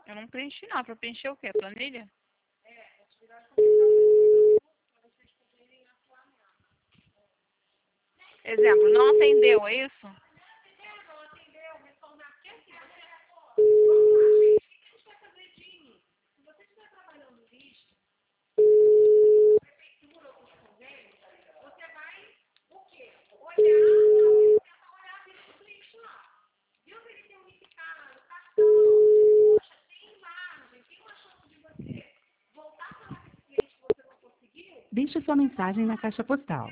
Eu não preenchi não. Pra preencher o quê? Planilha? Exemplo, não atendeu, é isso? Deixe sua mensagem na caixa postal.